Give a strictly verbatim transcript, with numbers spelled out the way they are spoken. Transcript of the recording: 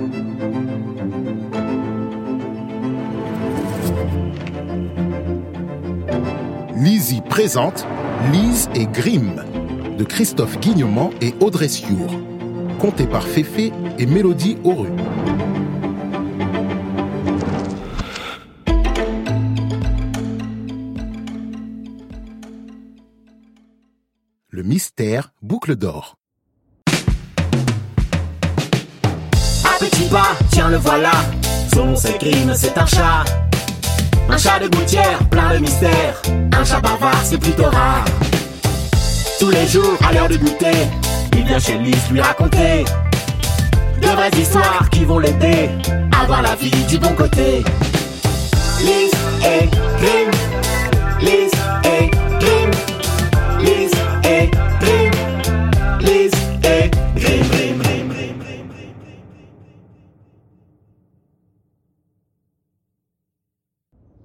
Lizy présente Lise et Grimm de Christophe Guignemont et Audrey Siour, conté par Féfé et Mélodie Auru. Le mystère boucle d'or. Un petit pas, tiens le voilà. Son nom c'est Grimm, c'est un chat. Un chat de gouttière, plein de mystères. Un chat bavard, c'est plutôt rare. Tous les jours, à l'heure de goûter, il vient chez Lise lui raconter de vraies histoires qui vont l'aider à voir la vie du bon côté. Lise et Grimm, Lise et